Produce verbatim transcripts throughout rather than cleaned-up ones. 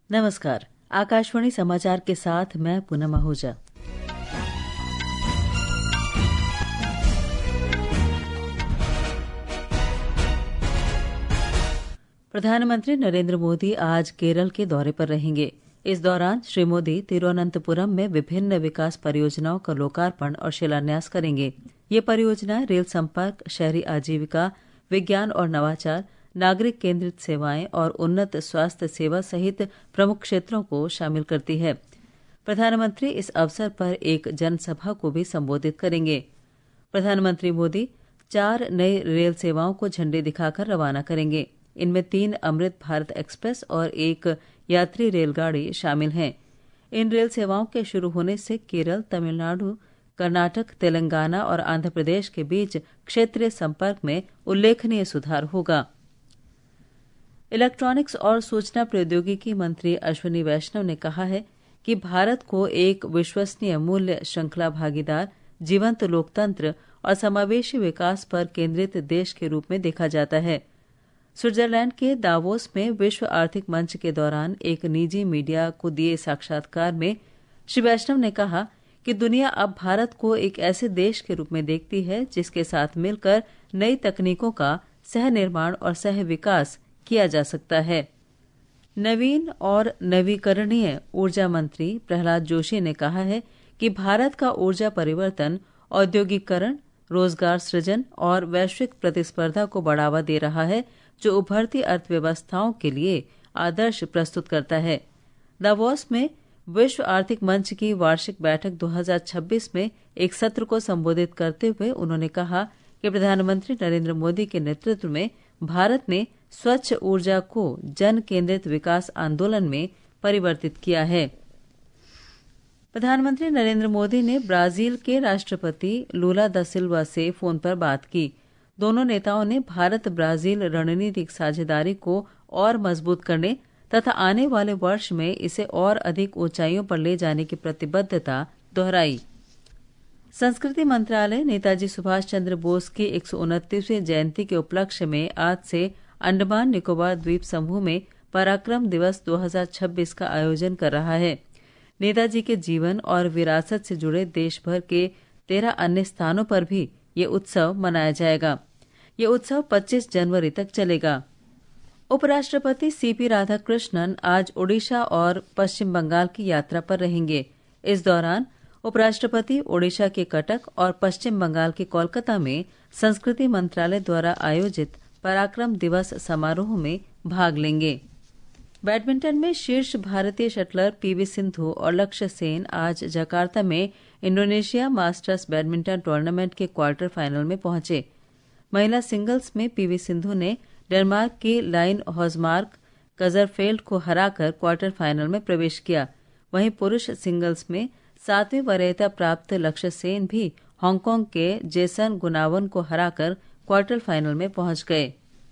नमस्कार। आकाशवाणी समाचार के साथ मैं पूनम आहूजा। प्रधानमंत्री नरेंद्र मोदी आज केरल के दौरे पर रहेंगे। इस दौरान श्री मोदी तिरुवनंतपुरम में विभिन्न विकास परियोजनाओं का लोकार्पण और शिलान्यास करेंगे। ये परियोजनाएं रेल संपर्क, शहरी आजीविका, विज्ञान और नवाचार, नागरिक केंद्रित सेवाएं और उन्नत स्वास्थ्य सेवा सहित प्रमुख क्षेत्रों को शामिल करती है। प्रधानमंत्री इस अवसर पर एक जनसभा को भी संबोधित करेंगे। प्रधानमंत्री मोदी चार नई रेल सेवाओं को झंडी दिखाकर रवाना करेंगे। इनमें तीन अमृत भारत एक्सप्रेस और एक यात्री रेलगाड़ी शामिल हैं। इन रेल सेवाओं के शुरू होने से केरल, तमिलनाडु, कर्नाटक, तेलंगाना और आंध्र प्रदेश के बीच क्षेत्रीय संपर्क में उल्लेखनीय सुधार होगा। इलेक्ट्रॉनिक्स और सूचना प्रौद्योगिकी मंत्री अश्विनी वैष्णव ने कहा है कि भारत को एक विश्वसनीय मूल्य श्रृंखला भागीदार, जीवंत लोकतंत्र और समावेशी विकास पर केंद्रित देश के रूप में देखा जाता है। स्विट्जरलैंड के दावोस में विश्व आर्थिक मंच के दौरान एक निजी मीडिया को दिए साक्षात्कार में श्री वैष्णव ने कहा कि दुनिया अब भारत को एक ऐसे देश के रूप में देखती है जिसके साथ मिलकर नई तकनीकों का सह निर्माण और सह विकास किया जा सकता है। नवीन और नवीकरणीय ऊर्जा मंत्री प्रहलाद जोशी ने कहा है कि भारत का ऊर्जा परिवर्तन औद्योगिकरण, रोजगार सृजन और वैश्विक प्रतिस्पर्धा को बढ़ावा दे रहा है, जो उभरती अर्थव्यवस्थाओं के लिए आदर्श प्रस्तुत करता है। दावोस में विश्व आर्थिक मंच की वार्षिक बैठक दो हज़ार छब्बीस में एक सत्र को संबोधित करते हुए उन्होंने कहा कि प्रधानमंत्री नरेंद्र मोदी के नेतृत्व में भारत ने स्वच्छ ऊर्जा को जन केंद्रित विकास आंदोलन में परिवर्तित किया है। प्रधानमंत्री नरेंद्र मोदी ने ब्राजील के राष्ट्रपति लूला दा सिल्वा से फोन पर बात की। दोनों नेताओं ने भारत ब्राजील रणनीतिक साझेदारी को और मजबूत करने तथा आने वाले वर्ष में इसे और अधिक ऊंचाइयों पर ले जाने की प्रतिबद्धता दोहराई। संस्कृति मंत्रालय नेताजी सुभाष चंद्र बोस की एक सौ उनतीसवीं जयंती के उपलक्ष्य में आज से अंडमान निकोबार द्वीप समूह में पराक्रम दिवस दो हज़ार छब्बीस का आयोजन कर रहा है। नेताजी के जीवन और विरासत से जुड़े देश भर के तेरह अन्य स्थानों पर भी ये उत्सव मनाया जाएगा। ये उत्सव पच्चीस जनवरी तक चलेगा। उपराष्ट्रपति सीपी राधाकृष्णन आज ओडिशा और पश्चिम बंगाल की यात्रा पर रहेंगे। इस दौरान उपराष्ट्रपति ओडिशा के कटक और पश्चिम बंगाल के कोलकाता में संस्कृति मंत्रालय द्वारा आयोजित पराक्रम दिवस समारोह में भाग लेंगे। बैडमिंटन में शीर्ष भारतीय शटलर पीवी सिंधु और लक्ष्य सेन आज जकार्ता में इंडोनेशिया मास्टर्स बैडमिंटन टूर्नामेंट के क्वार्टर फाइनल में पहुंचे। महिला सिंगल्स में पीवी सिंधु ने डेनमार्क की लाइन हॉजमार्क कजरफेल्ड को हराकर क्वार्टर फाइनल में प्रवेश किया। वहीं पुरुष सिंगल्स में सातवीं वरीयता प्राप्त लक्ष्य सेन भी हांगकांग के जेसन गुनावन को हराकर क्वार्टर फाइनल में पहुंच गए।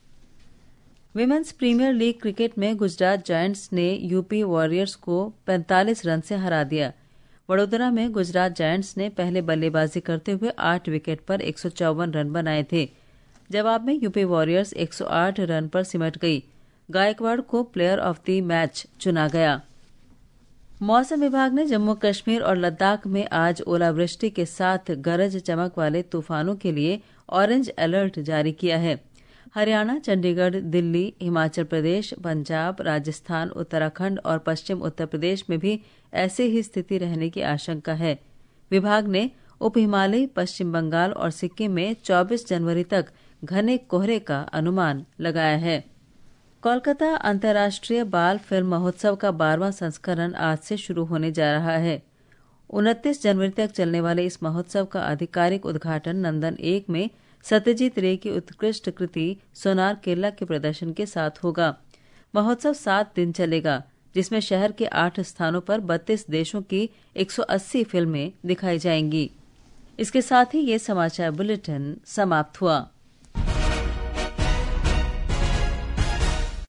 विमेंस प्रीमियर लीग क्रिकेट में गुजरात जायंट्स ने यूपी वॉरियर्स को पैंतालीस रन से हरा दिया। वडोदरा में गुजरात जायंट्स ने पहले बल्लेबाजी करते हुए आठ विकेट पर एक सौ चौवन रन बनाए थे। जवाब में यूपी वॉरियर्स एक सौ आठ रन पर सिमट गई। गायकवाड़ को प्लेयर ऑफ द मैच चुना गया। मौसम विभाग ने जम्मू कश्मीर और लद्दाख में आज ओलावृष्टि के साथ गरज चमक वाले तूफानों के लिए ऑरेंज अलर्ट जारी किया है। हरियाणा, चंडीगढ़, दिल्ली, हिमाचल प्रदेश, पंजाब, राजस्थान, उत्तराखंड और पश्चिम उत्तर प्रदेश में भी ऐसी ही स्थिति रहने की आशंका है। विभाग ने उप हिमालयी पश्चिम बंगाल और सिक्किम में चौबीस जनवरी तक घने कोहरे का अनुमान लगाया है। कोलकाता अंतर्राष्ट्रीय बाल फिल्म महोत्सव का बारहवां संस्करण आज से शुरू होने जा रहा है। उनतीस जनवरी तक चलने वाले इस महोत्सव का आधिकारिक उद्घाटन नंदन एक में सत्यजीत रे की उत्कृष्ट कृति सोनार केरला के प्रदर्शन के साथ होगा। महोत्सव सात दिन चलेगा, जिसमें शहर के आठ स्थानों पर बत्तीस देशों की एक सौ अस्सी फिल्में दिखाई जाएंगी। इसके साथ ही ये समाचार बुलेटिन समाप्त हुआ।